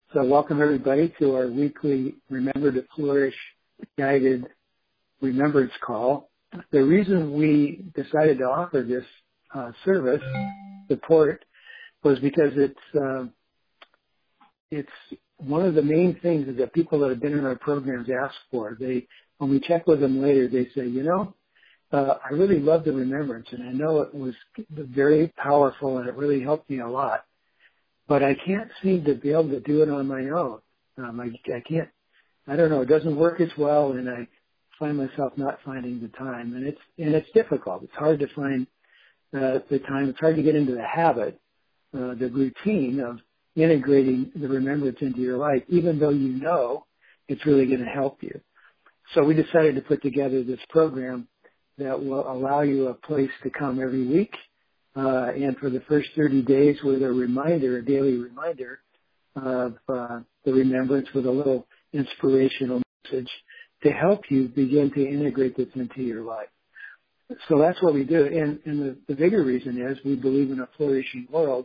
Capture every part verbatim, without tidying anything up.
So welcome everybody to our weekly Remember to Flourish guided remembrance call. The reason we decided to offer this uh, service support was because it's uh, it's one of the main things that people that have been in our programs ask for. They, when we check with them later, they say, you know, uh, I really love the remembrance, and I know it was very powerful and it really helped me a lot. But I can't seem to be able to do it on my own. Um, I, I can't, I don't know, it doesn't work as well, and I find myself not finding the time. And it's, and it's difficult. It's hard to find uh, the time. It's hard to get into the habit, uh, the routine of integrating the remembrance into your life, even though you know it's really going to help you. So we decided to put together this program that will allow you a place to come every week. Uh, and for the first thirty days with a reminder, a daily reminder of uh, the remembrance with a little inspirational message to help you begin to integrate this into your life. So that's what we do. And, and the, the bigger reason is we believe in a flourishing world.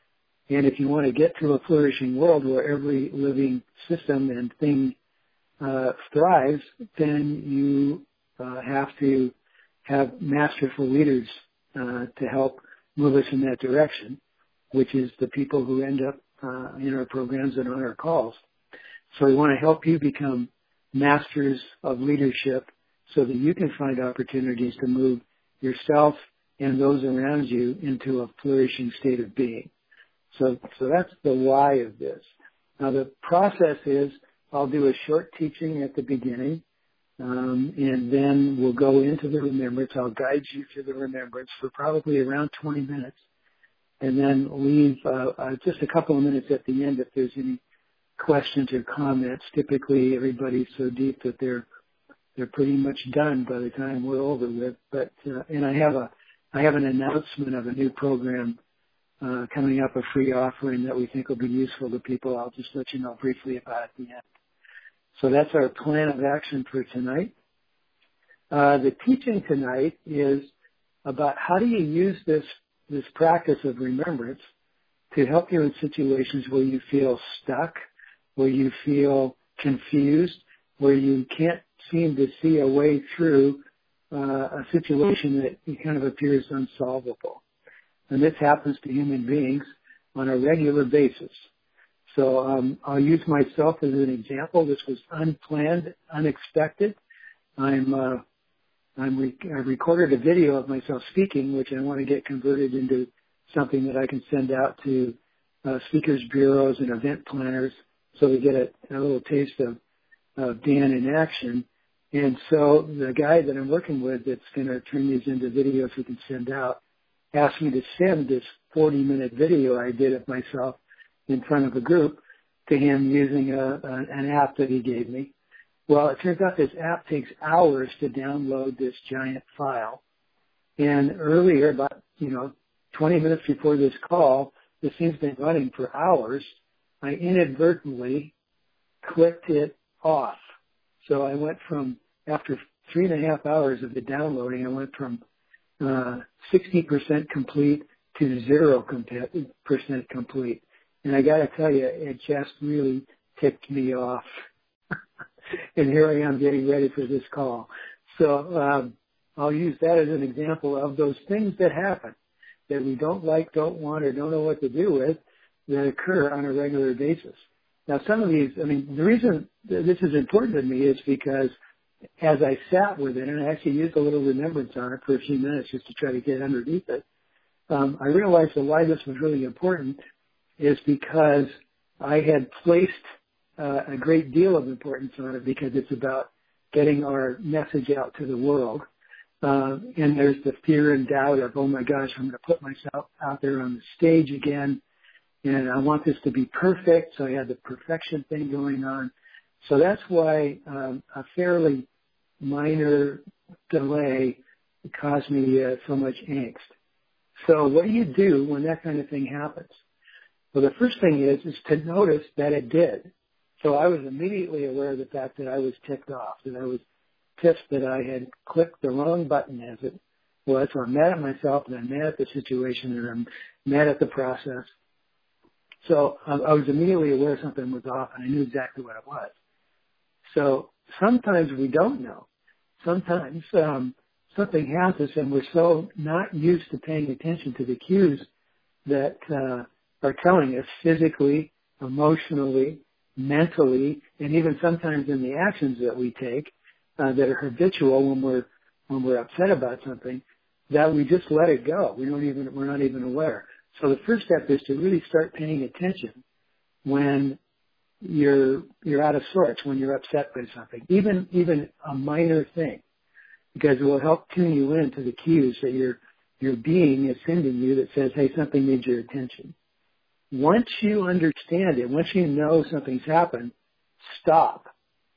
And if you want to get to a flourishing world where every living system and thing uh, thrives, then you uh, have to have masterful leaders uh, to help move us in that direction, which is the people who end up uh, in our programs and on our calls. So we want to help you become masters of leadership so that you can find opportunities to move yourself and those around you into a flourishing state of being. So, so that's the why of this. Now the process is I'll do a short teaching at the beginning, Um, and then we'll go into the remembrance. I'll guide you through the remembrance for probably around twenty minutes, and then leave uh, uh, just a couple of minutes at the end if there's any questions or comments. Typically, everybody's so deep that they're they're pretty much done by the time we're over with. But uh, and I have a I have an announcement of a new program uh, coming up, a free offering that we think will be useful to people. I'll just let you know briefly about at the end. So that's our plan of action for tonight. Uh, the teaching tonight is about how do you use this, this practice of remembrance to help you in situations where you feel stuck, where you feel confused, where you can't seem to see a way through uh, a situation that kind of appears unsolvable. And this happens to human beings on a regular basis. So um, I'll use myself as an example. This was unplanned, unexpected. I'm, uh, I'm re- I recorded a video of myself speaking, which I want to get converted into something that I can send out to uh, speakers bureaus and event planners, so we get a, a little taste of, of Dan in action. And so the guy that I'm working with that's going to turn these into videos we can send out asked me to send this forty-minute video I did of myself in front of a group to him using a, a, an app that he gave me. Well, it turns out this app takes hours to download this giant file. And earlier, about, you know, twenty minutes before this call, this thing's been running for hours, I inadvertently clicked it off. So I went from, after three and a half hours of the downloading, I went from uh, sixty percent complete to zero percent complete. And I got to tell you, it just really ticked me off. And here I am getting ready for this call. So um, I'll use that as an example of those things that happen that we don't like, don't want, or don't know what to do with that occur on a regular basis. Now, some of these, I mean, the reason that this is important to me is because as I sat with it, and I actually used a little remembrance on it for a few minutes just to try to get underneath it, um, I realized that why this was really important is because I had placed uh, a great deal of importance on it because it's about getting our message out to the world. Uh, and there's the fear and doubt of, oh my gosh, I'm going to put myself out there on the stage again, and I want this to be perfect. So I had the perfection thing going on. So that's why um, a fairly minor delay caused me uh, so much angst. So what do you do when that kind of thing happens? Well, the first thing is, is to notice that it did. So I was immediately aware of the fact that I was ticked off, that I was pissed that I had clicked the wrong button as it was. So I'm mad at myself, and I'm mad at the situation, and I'm mad at the process. So I, I was immediately aware something was off, and I knew exactly what it was. So sometimes we don't know. Sometimes um, something happens, and we're so not used to paying attention to the cues that uh, are telling us physically, emotionally, mentally, and even sometimes in the actions that we take uh, that are habitual when we're when we're upset about something, that we just let it go. We don't even we're not even aware. So the first step is to really start paying attention when you're you're out of sorts, when you're upset by something, even even a minor thing, because it will help tune you into the cues that your your being is sending you that says, hey, something needs your attention. Once you understand it, once you know something's happened, stop.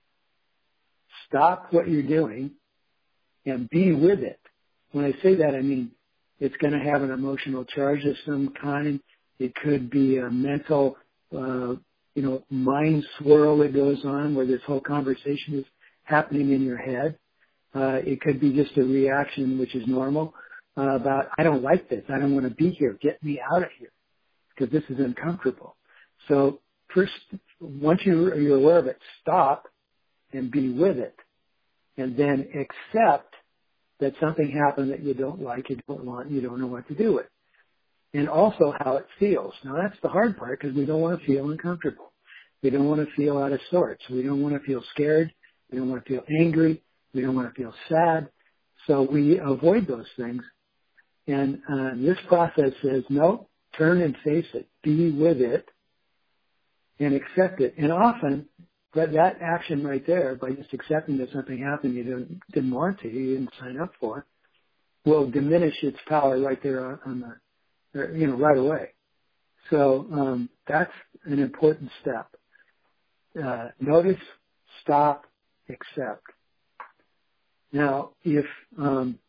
Stop what you're doing and be with it. When I say that, I mean it's going to have an emotional charge of some kind. It could be a mental, uh, you know, mind swirl that goes on where this whole conversation is happening in your head. Uh, it could be just a reaction, which is normal, uh, about, I don't like this. I don't want to be here. Get me out of here because this is uncomfortable. So first, once you, you're aware of it, stop and be with it. And then accept that something happened that you don't like, you don't want, you don't know what to do with. And also how it feels. Now that's the hard part because we don't want to feel uncomfortable. We don't want to feel out of sorts. We don't want to feel scared. We don't want to feel angry. We don't want to feel sad. So we avoid those things. And uh, this process says, no, turn and face it. Be with it and accept it. And often, but that action right there, by just accepting that something happened you didn't, didn't want to, you didn't sign up for, will diminish its power right there on, on the, you know, right away. So um, that's an important step. Uh, notice, stop, accept. Now, if um,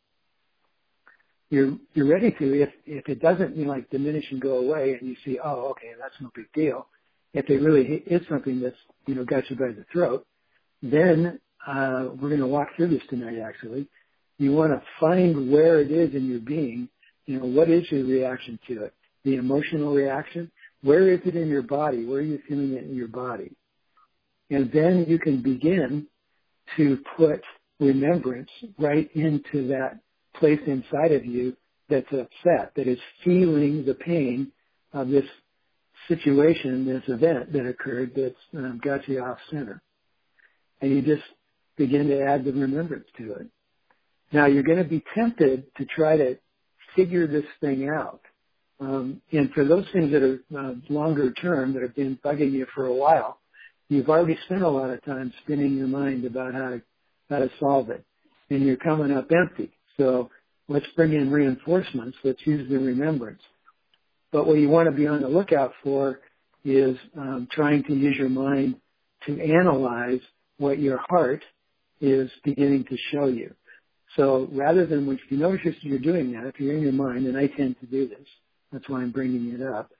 you're you're ready to, if if it doesn't, you know, like diminish and go away, and you see, oh, okay, that's no big deal. If it really is something that's, you know, got you by the throat, then uh, we're going to walk through this tonight. Actually, you want to find where it is in your being. You know, what is your reaction to it? The emotional reaction. Where is it in your body? Where are you feeling it in your body? And then you can begin to put remembrance right into that place inside of you that's upset, that is feeling the pain of this situation, this event that occurred that's um, got you off center. And you just begin to add the remembrance to it. Now you're going to be tempted to try to figure this thing out. Um, and for those things that are uh, longer term, that have been bugging you for a while, you've already spent a lot of time spinning your mind about how to how to solve it, and you're coming up empty. So let's bring in reinforcements. Let's use the remembrance. But what you want to be on the lookout for is um, trying to use your mind to analyze what your heart is beginning to show you. So rather than, if you notice you're doing that, if you're in your mind, and I tend to do this, that's why I'm bringing it up,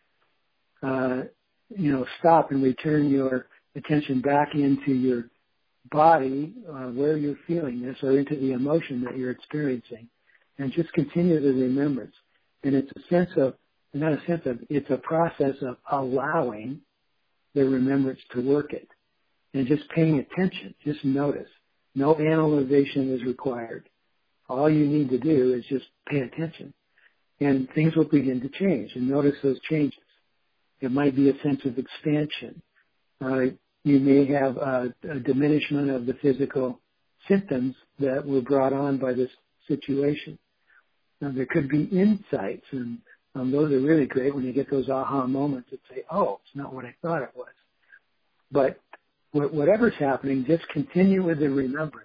uh, you know, stop and return your attention back into your body, uh, where you're feeling this, or into the emotion that you're experiencing, and just continue the remembrance. And it's a sense of, not a sense of, it's a process of allowing the remembrance to work it, and just paying attention. Just notice. No analyzation is required. All you need to do is just pay attention, and things will begin to change. And notice those changes. It might be a sense of expansion. Uh, you may have a, a diminishment of the physical symptoms that were brought on by this situation. Now, there could be insights, and um, those are really great when you get those aha moments that say, oh, it's not what I thought it was. But wh- whatever's happening, just continue with the remembrance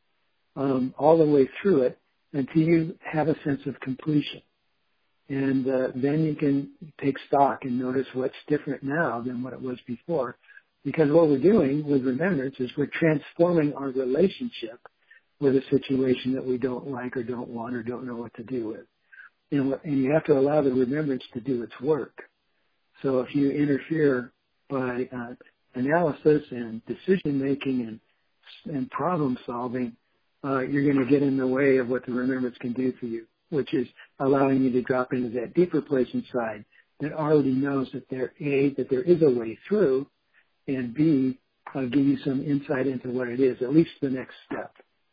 um, all the way through it until you have a sense of completion. And uh, then you can take stock and notice what's different now than what it was before. Because what we're doing with remembrance is we're transforming our relationship with a situation that we don't like or don't want or don't know what to do with. And, and you have to allow the remembrance to do its work. So if you interfere by uh, analysis and decision-making and, and problem-solving, uh, you're going to get in the way of what the remembrance can do for you, which is allowing you to drop into that deeper place inside that already knows that there, A, that there is a way through, and B, uh, give you some insight into what it is, at least the next step.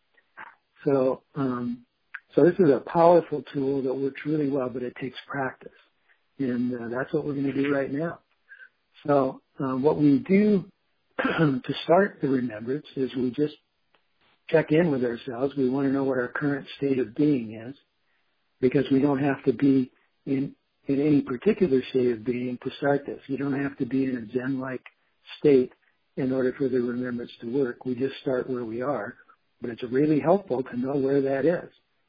So, um, so this is a powerful tool that works really well, but it takes practice. And uh, that's what we're going to do right now. So uh, what we do to start the remembrance is we just check in with ourselves. We want to know what our current state of being is, because we don't have to be in, in any particular state of being to start this. You don't have to be in a Zen-like state in order for the remembrance to work. We just start where we are, but it's really helpful to know where that is.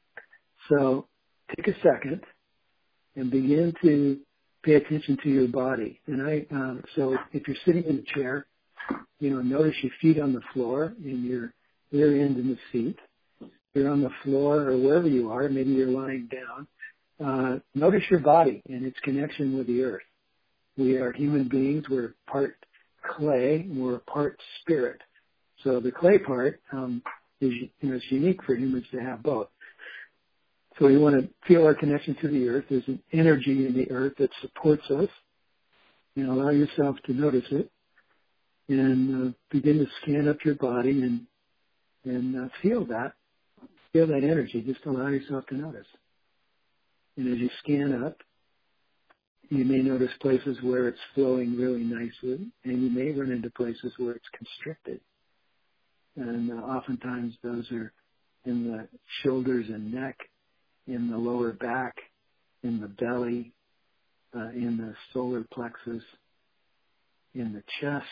So take a second and begin to pay attention to your body. And I, um, so if you're sitting in a chair, you know, notice your feet on the floor and your rear end in the seat. If you're on the floor or wherever you are, maybe you're lying down. Uh, notice your body and its connection with the earth. We are human beings. We're part clay. We're part spirit. So the clay part um, is, you know, it's unique for humans to have both. So we want to feel our connection to the earth. There's an energy in the earth that supports us. You know, allow yourself to notice it, and uh, begin to scan up your body and and uh, feel that, feel that energy. Just allow yourself to notice. And as you scan up, you may notice places where it's flowing really nicely, and you may run into places where it's constricted. And uh, oftentimes those are in the shoulders and neck, in the lower back, in the belly, uh, in the solar plexus, in the chest,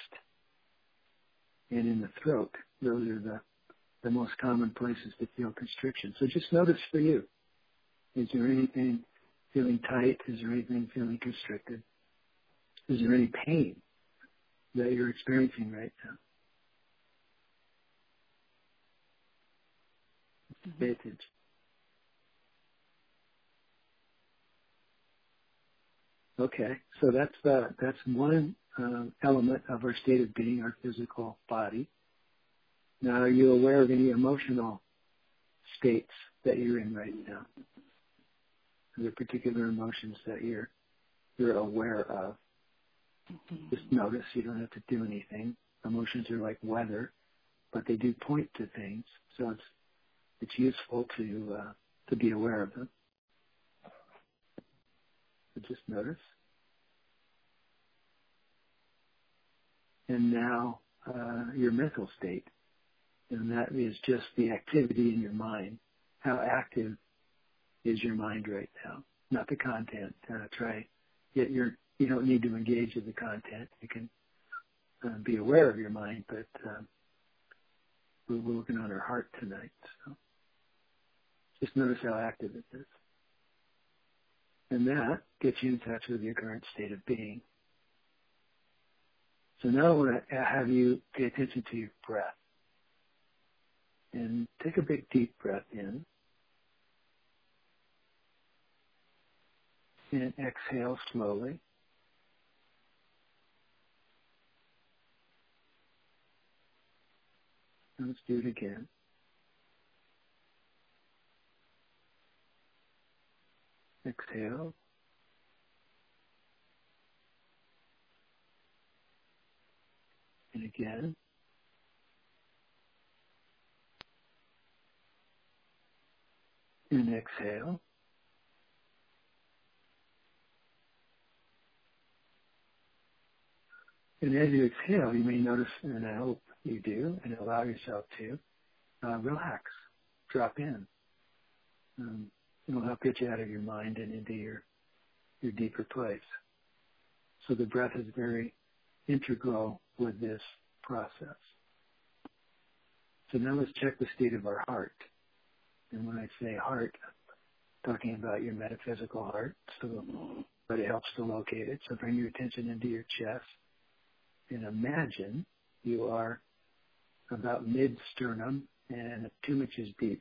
and in the throat. Those are the, the most common places to feel constriction. So just notice for you. Is there anything feeling tight? Is there anything feeling constricted? Is there any pain that you're experiencing right now? Pay attention. Okay, so that's uh, that's one uh, element of our state of being, our physical body. Now, are you aware of any emotional states that you're in right now? Are there particular emotions that you're you're aware of? Mm-hmm. Just notice. You don't have to do anything. Emotions are like weather, but they do point to things, so it's it's useful to uh, to be aware of them. So just notice. And now uh, your mental state, and that is just the activity in your mind. How active is your mind right now? Not the content. Uh, try. Yet you're you don't need to engage in the content. You can uh, be aware of your mind, but uh, we're working on our heart tonight. So just notice how active it is. And that gets you in touch with your current state of being. So now I want to have you pay attention to your breath. And take a big deep breath in. And exhale slowly. And let's do it again. Exhale. And again. And exhale. And as you exhale, you may notice, and I hope you do, and allow yourself to, uh, relax, drop in. Um, it'll help get you out of your mind and into your, your deeper place. So the breath is very integral with this process. So now let's check the state of our heart. And when I say heart, I'm talking about your metaphysical heart, so, but it helps to locate it. So bring your attention into your chest and imagine you are about mid-sternum and two inches deep.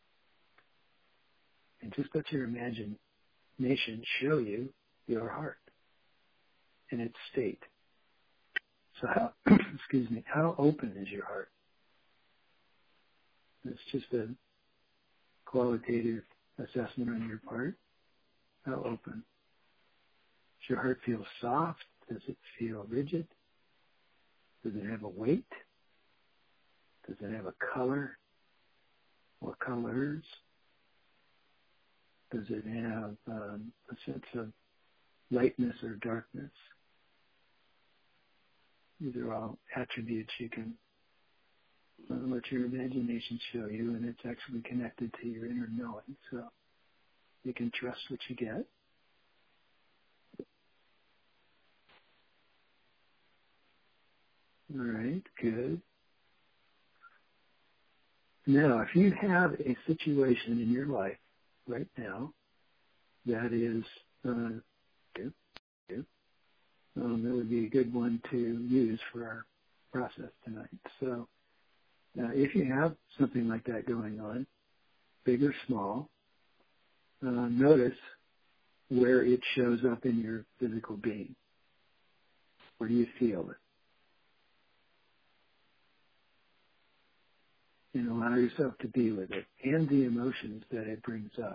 And just let your imagination show you your heart and its state. So how, excuse me, how open is your heart? It's just a qualitative assessment on your part. How open? your heart feel soft? Does it feel rigid? Does it have a weight? Does it have a color or colors? Does it have um, a sense of lightness or darkness? These are all attributes you can uh, let your imagination show you, and it's actually connected to your inner knowing, so you can trust what you get. All right, good. Now, if you have a situation in your life right now that is uh, good, good, um, that would be a good one to use for our process tonight. So uh, if you have something like that going on, big or small, uh, notice where it shows up in your physical being. Where do you feel it? And allow yourself to be with it and the emotions that it brings up.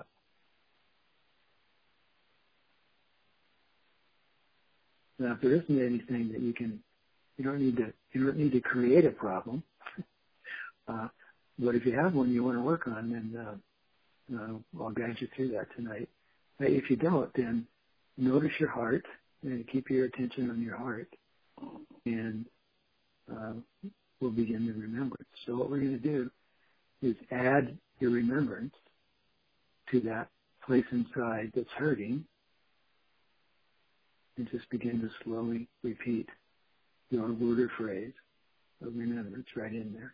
Now, if there isn't anything that you can, you don't need to, you don't need to create a problem. Uh, but if you have one you want to work on, then uh, uh, I'll guide you through that tonight. Uh, if you don't, then notice your heart and keep your attention on your heart, and uh, we'll begin the remembrance. So what we're going to do is add your remembrance to that place inside that's hurting, and just begin to slowly repeat your word or phrase of remembrance right in there.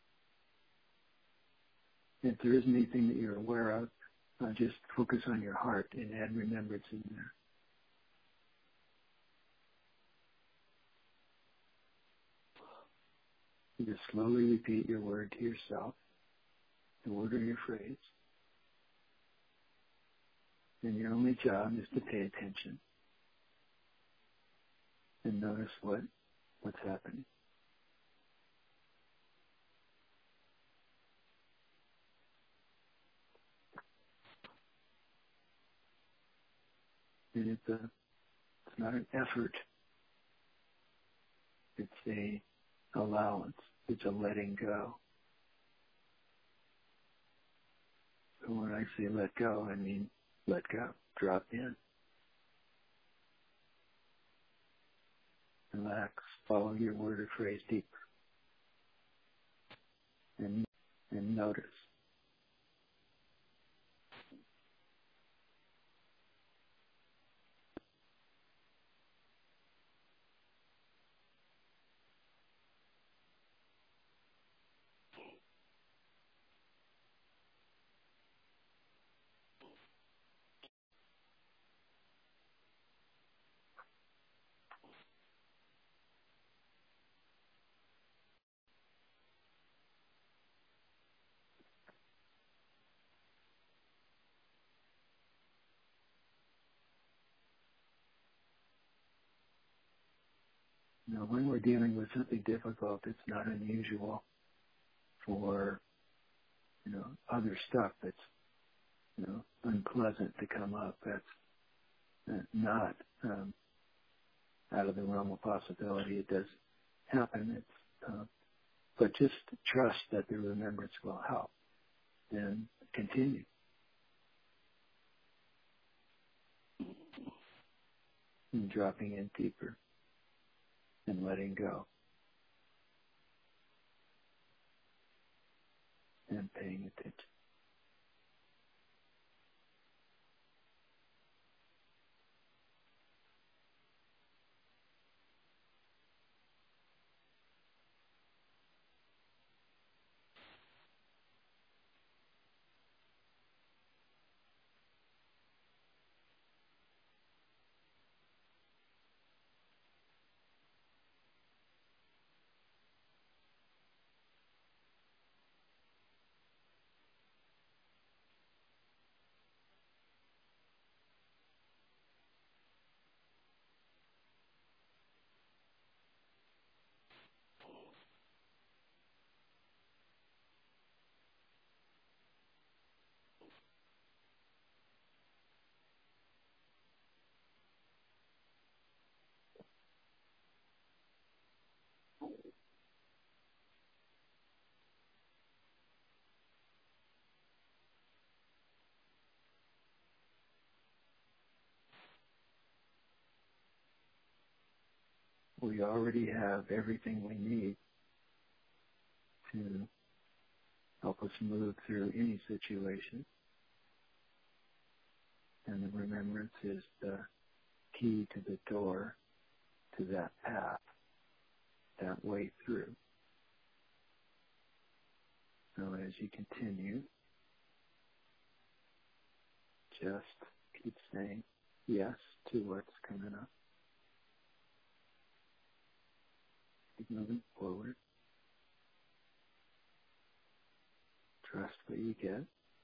If there isn't anything that you're aware of, uh, just focus on your heart and add remembrance in there. You just slowly repeat your word to yourself, the word or your phrase. And your only job is to pay attention and notice what, what's happening. And it's, a, it's not an effort. It's a allowance. It's a letting go. So when I say let go, I mean let go. Drop in. Relax. Follow your word or phrase deeper. And, and notice. Now, when we're dealing with something difficult, it's not unusual for, you know, other stuff that's, you know, unpleasant to come up. That's uh, not um, out of the realm of possibility. It does happen. It's, uh, but just trust that the remembrance will help. And continue. And dropping in deeper and letting go and paying attention. we already have everything we need to help us move through any situation. And the remembrance is the key to the door to that path, that way through. So as you continue, just keep saying yes to what's coming up. Keep moving forward. Trust what you get.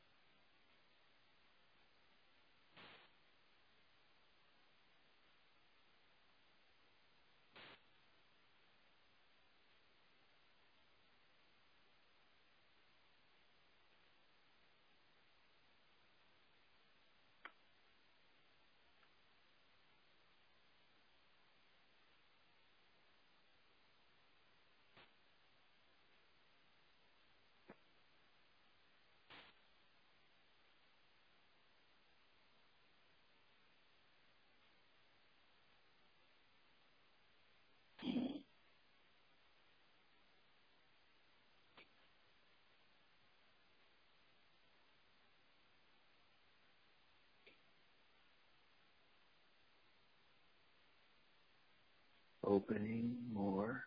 Opening more.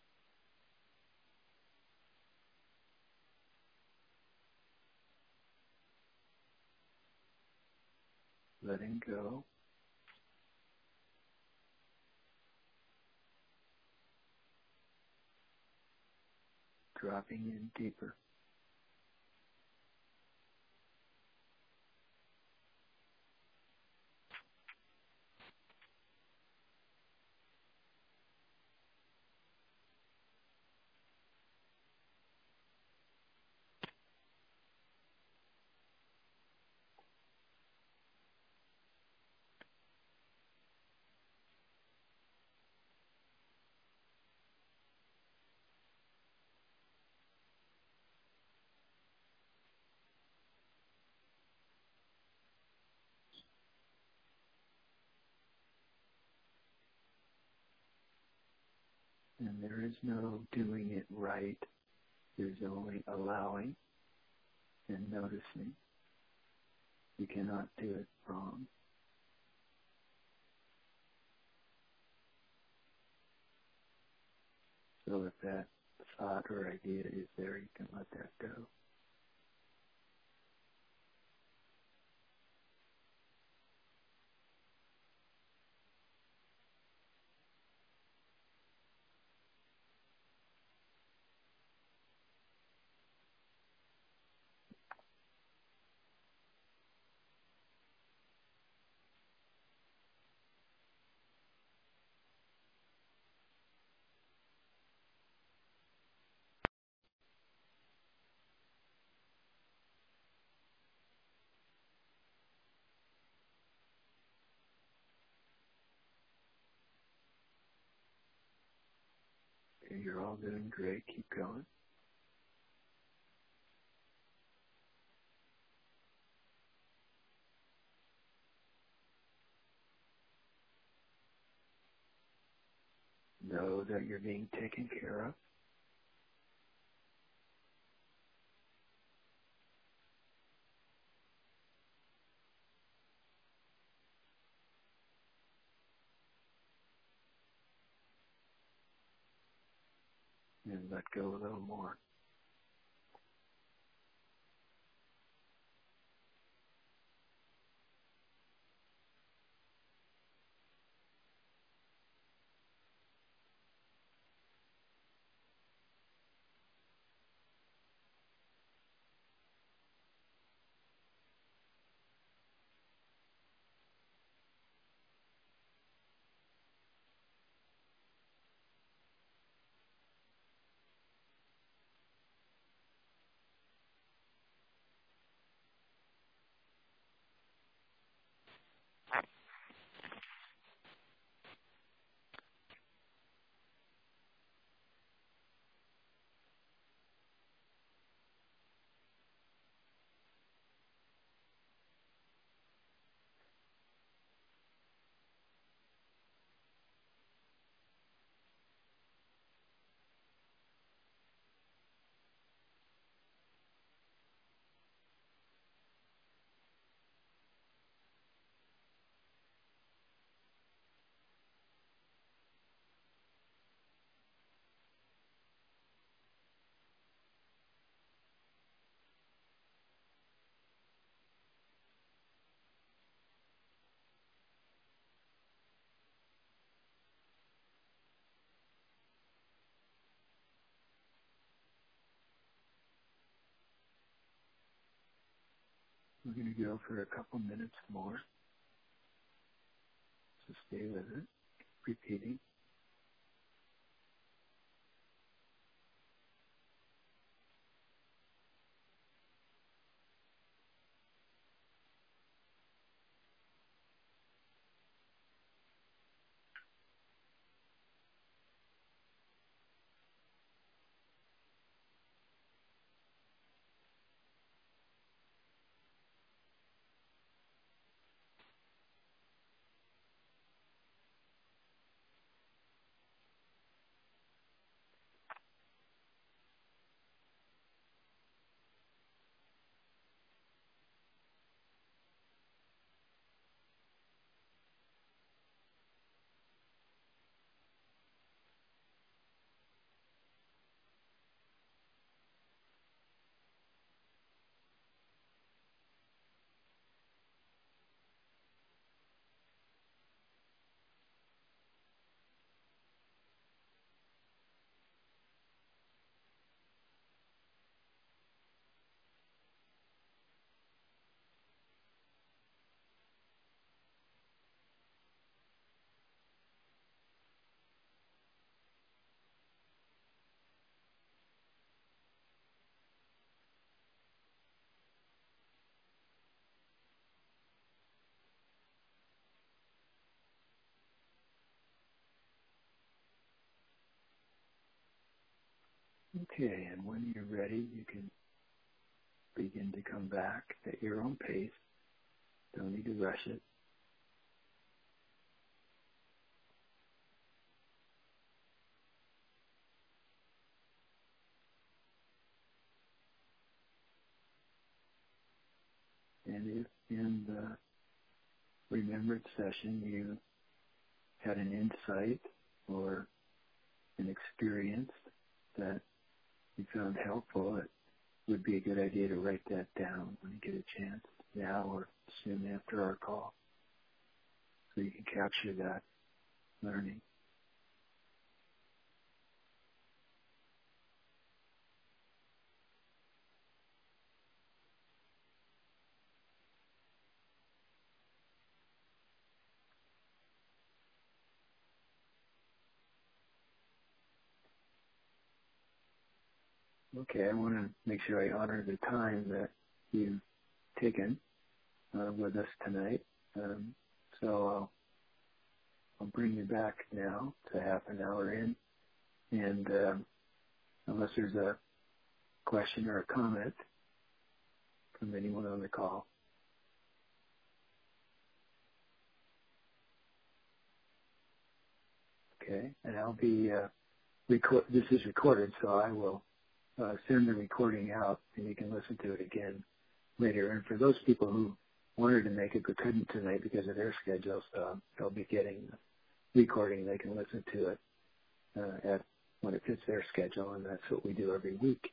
Letting go. Dropping in deeper. And there is no doing it right. There's only allowing and noticing. You cannot do it wrong. So if that thought or idea is there, you can let that go. Okay, you're all doing great. Keep going. Know that you're being taken care of. And let go a little more. We're going to go for a couple minutes more. So stay with it, repeating. Okay, and when you're ready, you can begin to come back at your own pace. Don't need to rush it. And if in the remembrance session you had an insight or an experience that you found helpful, it would be a good idea to write that down when you get a chance, now or soon after our call, so you can capture that learning. Okay, I want to make sure I honor the time that you've taken uh, with us tonight. Um, so I'll, I'll bring you back now to half an hour in. And um, unless there's a question or a comment from anyone on the call. Okay, and I'll be, uh, record. this is recorded, so I will uh, send the recording out and you can listen to it again later. And for those people who wanted to make it but couldn't tonight because of their schedules, uh, they'll be getting the recording. They can listen to it uh, at when it fits their schedule, and that's what we do every week.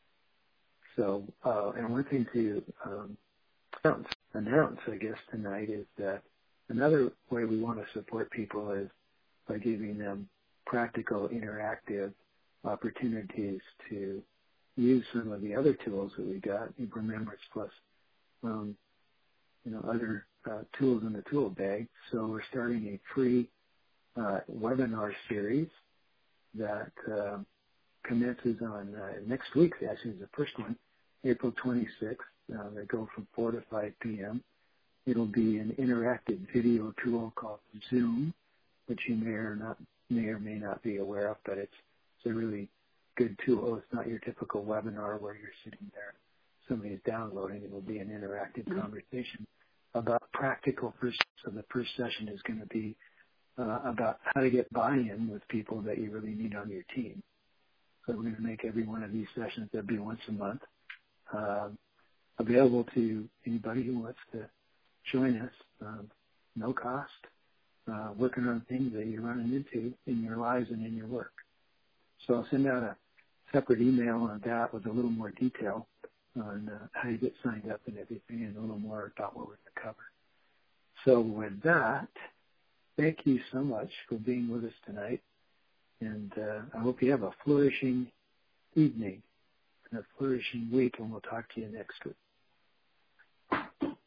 So, uh, and one thing to um, announce, announce, I guess, tonight is that another way we want to support people is by giving them practical, interactive opportunities to use some of the other tools that we got, Remembrance plus, um, you know, other uh, tools in the tool bag. So we're starting a free uh, webinar series that uh, commences on uh, next week. Actually, is the first one, April twenty-sixth. Uh, they go from four to five p.m. It'll be an interactive video tool called Zoom, which you may or not may or may not be aware of, but it's it's a really good tool. It's not your typical webinar where you're sitting there, somebody's downloading. It will be an interactive mm-hmm. conversation about practical. First, so the first session is going to be uh, about how to get buy-in with people that you really need on your team. So we're going to make every one of these sessions, that'll be once a month, uh, available to anybody who wants to join us, um, no cost, uh, working on things that you're running into in your lives and in your work. So I'll send out a separate email on that with a little more detail on uh, how you get signed up and everything, and a little more about what we're going to cover. So with that, thank you so much for being with us tonight, and uh, I hope you have a flourishing evening and a flourishing week, and we'll talk to you next week.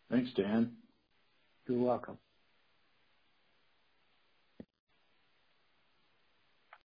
Thanks, Dan. You're welcome.